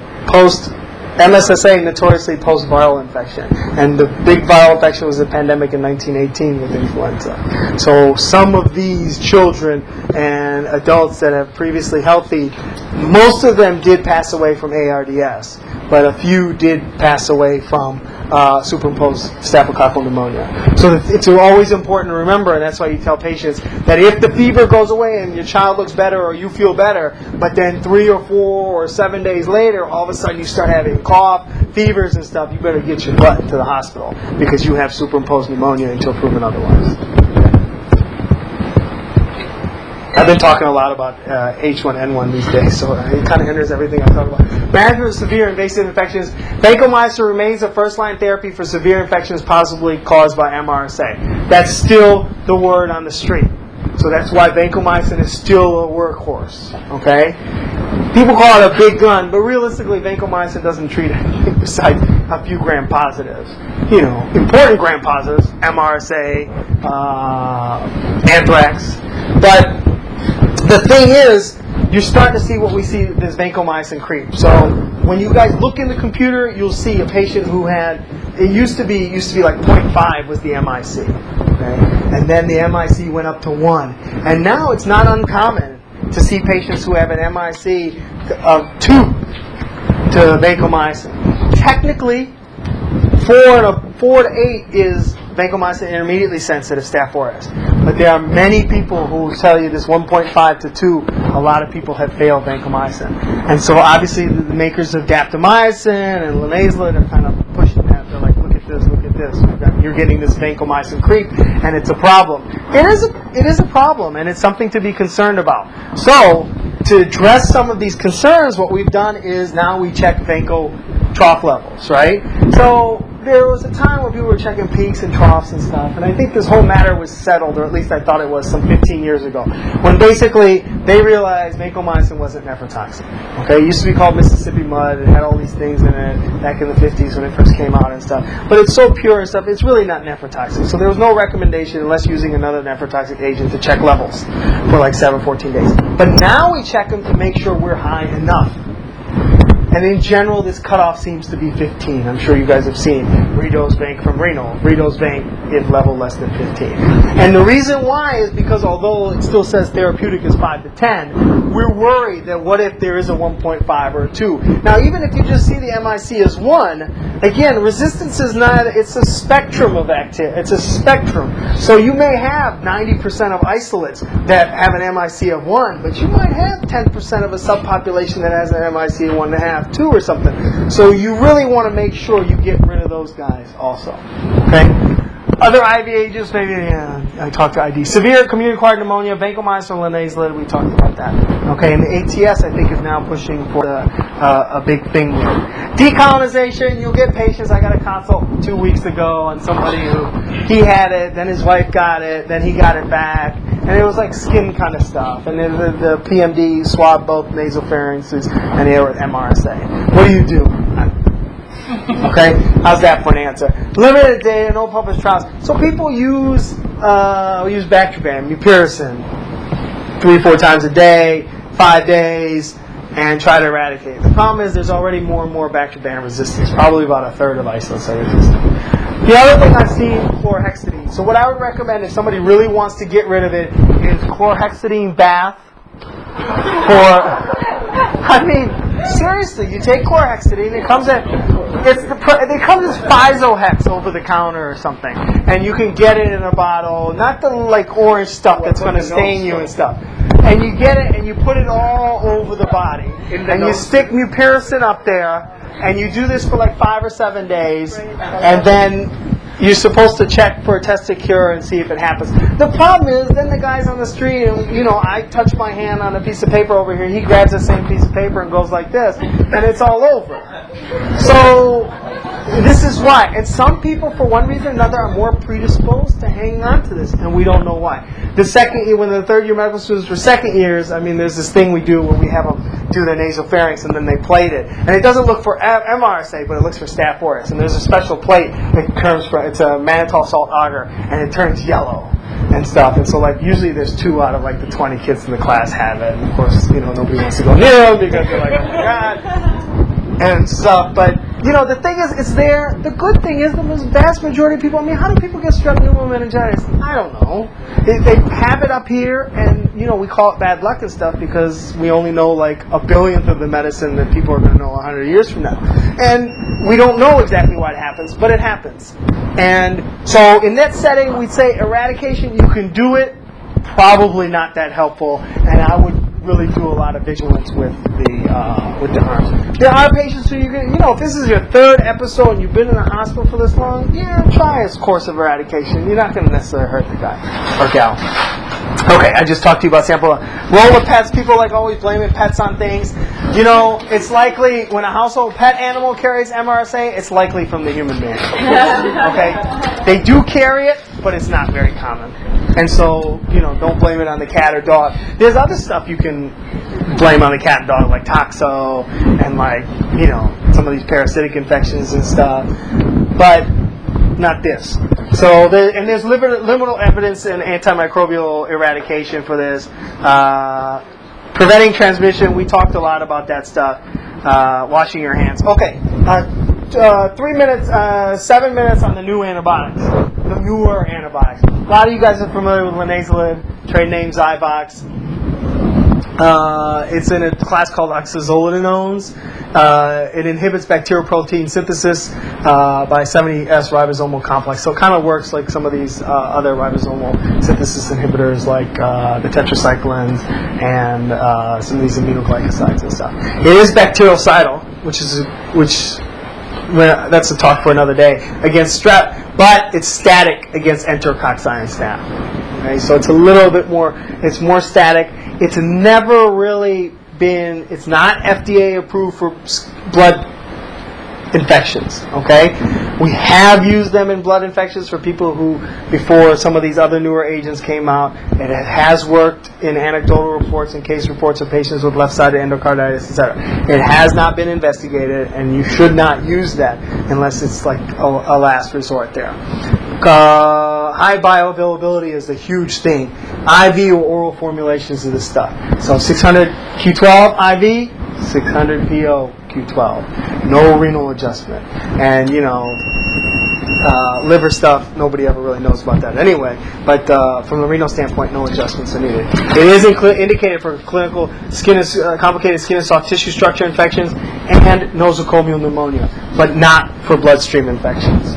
notoriously post-viral infection. And the big viral infection was the pandemic in 1918 with influenza. So some of these children and adults that have previously healthy, most of them did pass away from ARDS, but a few did pass away from superimposed staphylococcal pneumonia. So it's always important to remember, and that's why you tell patients that if the fever goes away and your child looks better or you feel better, but then 3 or 4 or 7 days later, all of a sudden you start having cough, fevers and stuff, you better get your butt to the hospital because you have superimposed pneumonia until proven otherwise. I've been talking a lot about H1N1 these days, so it kind of hinders everything I talk about. Management of severe invasive infections. Vancomycin remains a first-line therapy for severe infections possibly caused by MRSA. That's still the word on the street. So that's why vancomycin is still a workhorse. Okay? People call it a big gun, but realistically, vancomycin doesn't treat anything besides a few gram-positives. You know, important gram-positives, MRSA, anthrax. But the thing is, you're starting to see what we see, this vancomycin creep. So when you guys look in the computer, you'll see a patient who had, it used to be like 0.5 was the MIC. Okay? And then the MIC went up to 1. And now it's not uncommon to see patients who have an MIC of 2 to vancomycin. Technically, 4 to 8 is vancomycin intermediately sensitive Staph aureus. But there are many people who will tell you this 1.5 to 2, a lot of people have failed vancomycin. And so obviously the makers of daptomycin and linezolid are kind of pushing that. They're like, look at this. You're getting this vancomycin creep, and it's a problem. It is a problem, and it's something to be concerned about. So to address some of these concerns, what we've done is now we check vanco trough levels, right? So there was a time where people were checking peaks and troughs and stuff, and I think this whole matter was settled, or at least I thought it was some 15 years ago, when basically they realized vancomycin wasn't nephrotoxic. Okay, it used to be called Mississippi mud. It had all these things in it back in the 50s when it first came out and stuff. But it's so pure and stuff, it's really not nephrotoxic. So there was no recommendation, unless using another nephrotoxic agent, to check levels for like 14 days. But now we check them to make sure we're high enough. And in general, this cutoff seems to be 15. I'm sure you guys have seen redose vanc from renal. Redose vanc if level less than 15. And the reason why is because although it still says therapeutic is 5 to 10, we're worried that what if there is a 1.5 or a 2? Now, even if you just see the MIC as 1, again, resistance is not, it's a spectrum of activity. It's a spectrum. So you may have 90% of isolates that have an MIC of 1, but you might have 10% of a subpopulation that has an MIC of 1.5. 2 or something. So you really want to make sure you get rid of those guys also. Okay? Other IV agents, maybe, I talked to ID. Severe community-acquired pneumonia, vancomycin, linezolid, we talked about that. Okay, and the ATS, I think, is now pushing for a big thing here. Decolonization, you'll get patients. I got a consult 2 weeks ago on somebody who, he had it, then his wife got it, then he got it back, and it was like skin kind of stuff. And then the PMD swabbed both nasopharynxes, and they were MRSA. What do you do? Okay, how's that for an answer? Limited data, no published trials. So people use Bactroban, mupirocin, 3-4 times a day, 5 days, and try to eradicate. The problem is there's already more and more Bactroban resistance, probably about a third of isolates are resistant. The other thing I've seen, chlorhexidine. So what I would recommend if somebody really wants to get rid of it is chlorhexidine bath. Seriously, you take chlorhexidine. It comes as Physohex over the counter or something, and you can get it in a bottle. Not the like orange stuff that's going to stain you and stuff. And you get it and you put it all over the body, and you stick mupirocin up there. And you do this for like 5 or 7 days, and then you're supposed to check for a test to cure and see if it happens. The problem is, then the guy's on the street, and I touch my hand on a piece of paper over here, he grabs the same piece of paper and goes like this, and it's all over. So, this is why. And some people, for one reason or another, are more predisposed to hanging on to this, and we don't know why. The second year, when the third year medical students for second years, there's this thing we do where we have them do their nasopharynx and then they plate it. And it doesn't look for MRSA, but it looks for Staph aureus. And there's a special plate that comes from, it's a mannitol salt agar, and it turns yellow and stuff. And so, usually there's 2 out of, the 20 kids in the class have it. And, of course, nobody wants to go near them because they're like, oh, my God. And stuff, but the thing is, it's there. The good thing is, the vast majority of people. How do people get strep pneumonia meningitis? I don't know. They have it up here, and we call it bad luck and stuff because we only know like a billionth of the medicine that people are going to know 100 years from now, and we don't know exactly why it happens, but it happens. And so, in that setting, we'd say eradication. You can do it. Probably not that helpful, and I would really do a lot of vigilance with the arms. There are patients who you can, if this is your 3rd episode and you've been in the hospital for this long, try a course of eradication. You're not going to necessarily hurt the guy or gal. Okay, I just talked to you about sample. Roll with pets. People always blaming pets on things. It's likely when a household pet animal carries MRSA, it's likely from the human being. Okay, they do carry it, but it's not very common. And so, don't blame it on the cat or dog. There's other stuff you can blame on the cat and dog, like toxo and some of these parasitic infections and stuff. But not this. So, there's limited evidence in antimicrobial eradication for this. Preventing transmission, we talked a lot about that stuff. Washing your hands. Okay. 3 minutes, 7 minutes on the new antibiotics. The newer antibiotics. A lot of you guys are familiar with linezolid, trade name Zyvox. It's in a class called oxazolidinones. It inhibits bacterial protein synthesis by 70S ribosomal complex. So it kind of works like some of these other ribosomal synthesis inhibitors like the tetracyclines and some of these aminoglycosides and stuff. It is bactericidal, that's a talk for another day, against strep, but it's static against enterococci and staph. Okay, so it's a little bit more, it's more static. It's never really been, it's not FDA approved for blood infections, okay? We have used them in blood infections for people who, before some of these other newer agents came out, and it has worked in anecdotal reports and case reports of patients with left-sided endocarditis, etc. It has not been investigated, and you should not use that unless it's like a last resort there. High bioavailability is a huge thing. IV or oral formulations of this stuff. So 600 Q12 IV, 600 PO Q12. No renal adjustment. And, liver stuff, nobody ever really knows about that anyway. But from the renal standpoint, no adjustments are needed. It is indicated for clinical complicated skin and soft tissue structure infections and nosocomial pneumonia, but not for bloodstream infections.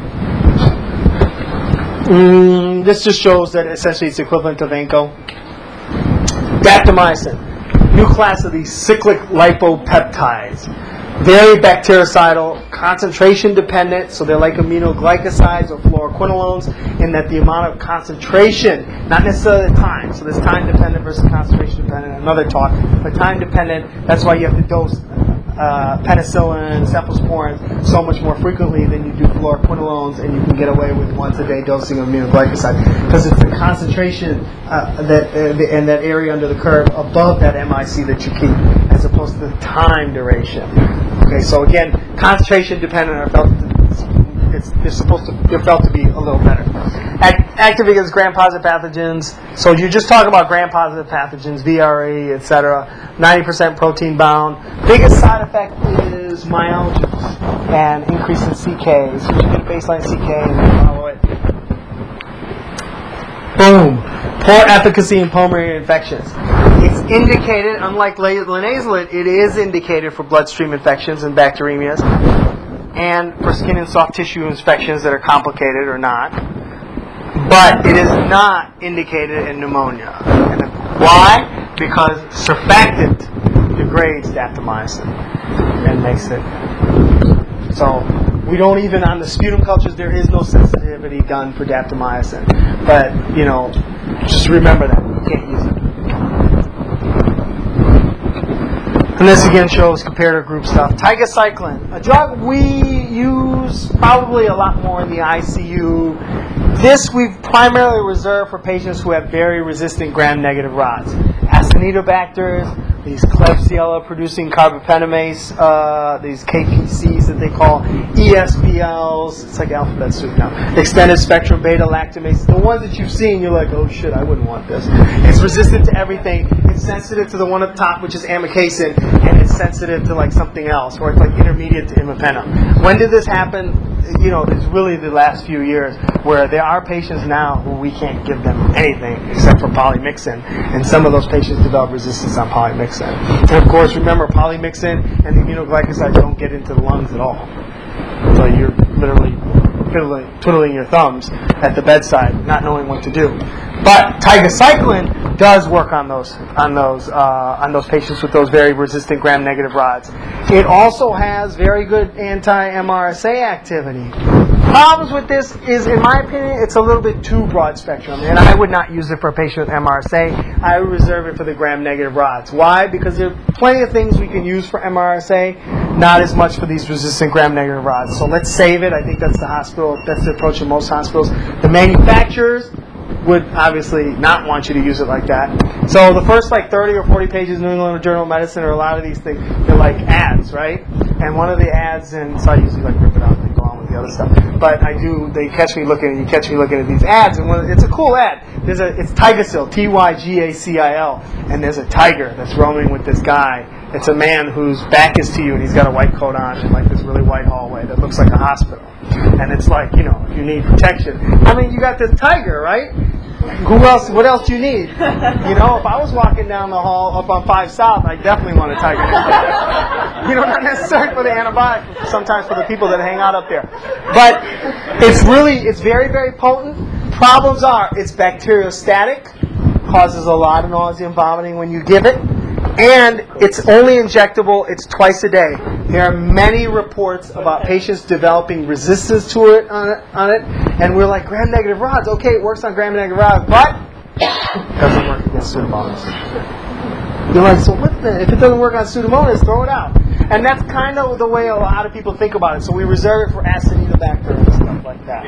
This just shows that essentially it's equivalent to Vanco. Daptomycin, new class of these cyclic lipopeptides. Very bactericidal, concentration dependent, so they're like aminoglycosides or fluoroquinolones in that the amount of concentration, not necessarily the time, so there's time dependent versus concentration dependent, another talk, but time dependent, that's why you have to dose penicillin, cephalosporin so much more frequently than you do fluoroquinolones, and you can get away with once a day dosing of aminoglycoside because it's the concentration in that area under the curve above that MIC that you keep, as opposed to the time duration. Okay, so again, concentration dependent are they're felt to be a little better. Active against gram-positive pathogens. So you just talk about gram-positive pathogens, VRE, etc. 90% protein bound. Biggest side effect is myalgias and increase in CK. So you get a baseline CK and then follow it. Boom. Poor efficacy in pulmonary infections. It's indicated, unlike linezolid, it is indicated for bloodstream infections and bacteremias, and for skin and soft tissue infections that are complicated or not. But it is not indicated in pneumonia. And why? Because surfactant degrades daptomycin and makes it. So we don't even, on the sputum cultures, there is no sensitivity done for daptomycin. But, just remember that. You can't use it. And this again shows comparator group stuff. Tigecycline, a drug we use probably a lot more in the ICU. This we've primarily reserved for patients who have very resistant gram-negative rods. Acinetobacters, these Klebsiella producing carbapenemase, these KPCs that they call ESBLs, it's like alphabet soup now, extended spectrum beta lactamase, the ones that you've seen, you're like, oh shit, I wouldn't want this. It's resistant to everything. It's sensitive to the one up top, which is amikacin, and it's sensitive to like something else, or it's like intermediate to imipenem. When did this happen? It's really the last few years where there are patients now who we can't give them anything except for polymyxin, and some of those patients develop resistance on polymyxin. And of course, remember, polymyxin and the aminoglycosides don't get into the lungs at all. So you're literally twiddling your thumbs at the bedside, not knowing what to do. But tigecycline does work on those patients with those very resistant gram-negative rods. It also has very good anti-MRSA activity. Problems with this is, in my opinion, it's a little bit too broad spectrum, and I would not use it for a patient with MRSA. I would reserve it for the gram-negative rods. Why? Because there are plenty of things we can use for MRSA, not as much for these resistant gram-negative rods. So let's save it. I think that's the approach in most hospitals. The manufacturers would obviously not want you to use it like that. So the first 30 or 40 pages of New England Journal of Medicine, or a lot of these things, they're like ads, right? And one of the ads, and so I usually rip it out and go on with the other stuff. But you catch me looking at these ads, and it's a cool ad. It's Tygacil, Tygacil, and there's a tiger that's roaming with this guy. It's a man whose back is to you, and he's got a white coat on in this really white hallway that looks like a hospital. And it's if you need protection. You got this tiger, right? Who else? What else do you need? If I was walking down the hall up on 5 South, I definitely want a tiger. Not necessarily for the antibiotic, but sometimes for the people that hang out up there. But it's very, very potent. Problems are, it's bacteriostatic, causes a lot of nausea and vomiting when you give it. And it's only injectable, it's twice a day. There are many reports about patients developing resistance to it on it, and we're like, gram-negative rods, okay, it works on gram-negative rods, but it doesn't work against Pseudomonas. You're like, so what if it doesn't work on Pseudomonas, throw it out. And that's kind of the way a lot of people think about it. So we reserve it for Acinetobacter and stuff like that.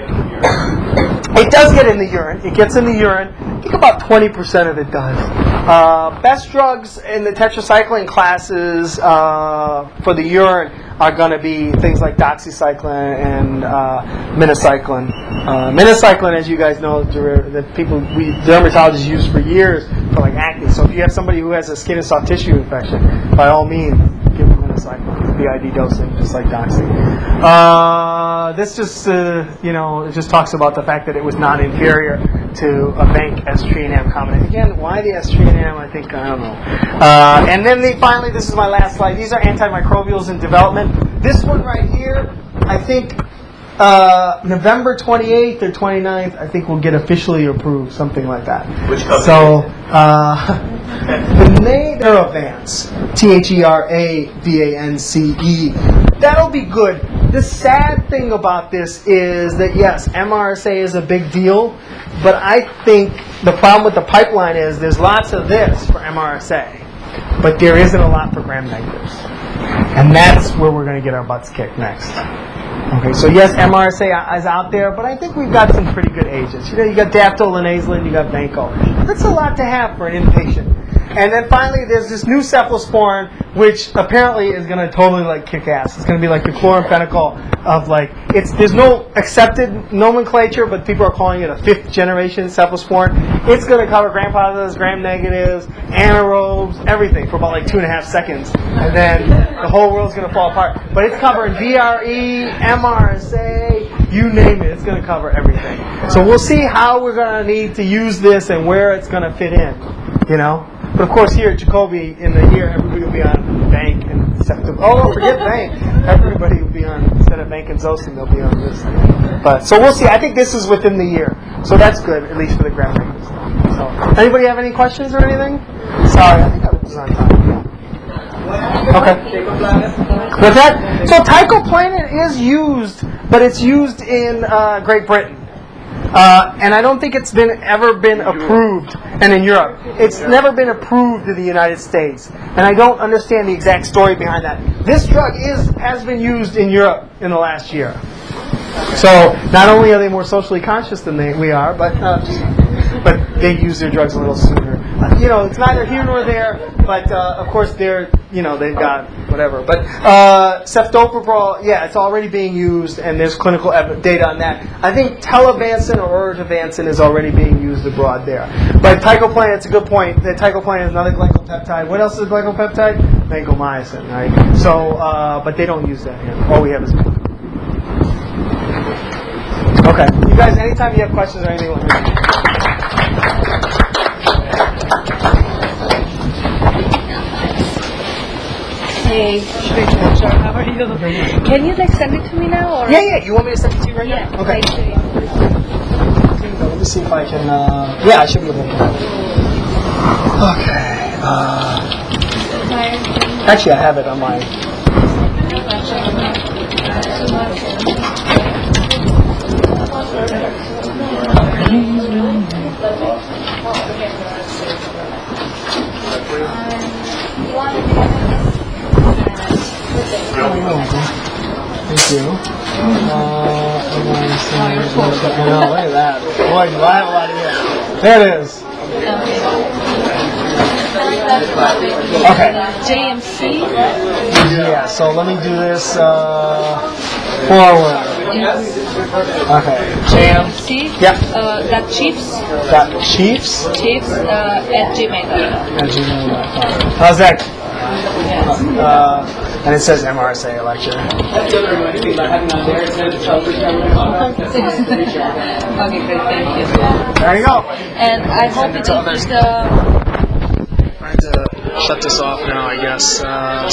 It does get in the urine. It gets in the urine. I think about 20% of it does. Best drugs in the tetracycline classes for the urine are going to be things like doxycycline and minocycline. Minocycline, as you guys know, that dermatologists use for years for acne. So if you have somebody who has a skin and soft tissue infection, by all means, give them minocycline, BID dosing, just like doxy. This just, it just talks about the fact that it was not inferior to a bank S3NAM combination. Again, why the S3NAM? I don't know. And then finally, this is my last slide. These are antimicrobials in development. This one right here, I think November 28th or 29th, I think will get officially approved, something like that. Which company? So, Theravance, Theravance. That'll be good. The sad thing about this is that, yes, MRSA is a big deal, but I think the problem with the pipeline is there's lots of this for MRSA, but there isn't a lot for gram-negatives. And that's where we're going to get our butts kicked next. Okay, so yes, MRSA is out there, but I think we've got some pretty good agents. You got Dapto, linezolid, you got Vanco. That's a lot to have for an inpatient. And then finally, there's this new cephalosporin, which apparently is going to totally like kick ass. It's going to be like the chloramphenicol of like there's no accepted nomenclature, but people are calling it a 5th generation cephalosporin. It's going to cover gram-positives, gram-negatives, anaerobes, everything for about like 2.5 seconds, and then the whole world's going to fall apart. But it's covering VRE, MRSA, you name it. It's going to cover everything. So we'll see how we're going to need to use this and where it's going to fit in, you know. But of course, here at Jacobi, in the year, everybody will be on Bank and Septum. Oh, forget Bank. Everybody will be on, instead of Bank and Zosyn, they'll be on this. But so we'll see. I think this is within the year, so that's good, at least for the gram negative stuff. So, anybody have any questions or anything? Sorry, I think I was on time. Okay. What's that? So Tycoplanin is used, but it's used in Great Britain. And I don't think it's ever been approved, and in Europe. It's never been approved in the United States. And I don't understand the exact story behind that. This drug has been used in Europe in the last year. So not only are they more socially conscious than we are, but they use their drugs a little sooner. It's neither here nor there, but of course they've got whatever. But ceftobiprole, yeah, it's already being used, and there's clinical data on that. I think telavancin or ortavancin is already being used abroad there. But Tycoplanin, it's a good point. The Tycoplanin is another glycopeptide. What else is a glycopeptide? Vancomycin, right? So, but they don't use that here. All we have is. Okay. You guys, anytime you have questions or anything, let me know. Hey, how are you? Can you send it to me now? Or? Yeah. You want me to send it to you right now? Okay. Let me see if I can. Yeah, I should be able to. Okay. Actually, I have it on my. Thank you. I know, look at that. Boy, do I have a lot of here. There it is. Okay. JMC? Yeah, so let me do this forward. Yes. Okay. JMC? Yep. That Chiefs? Chiefs? Chiefs at gmail.com. How's that? And it says MRSA lecture. Okay, great, thank you. There you go. And I hope it offers the... Trying to shut this off now, I guess.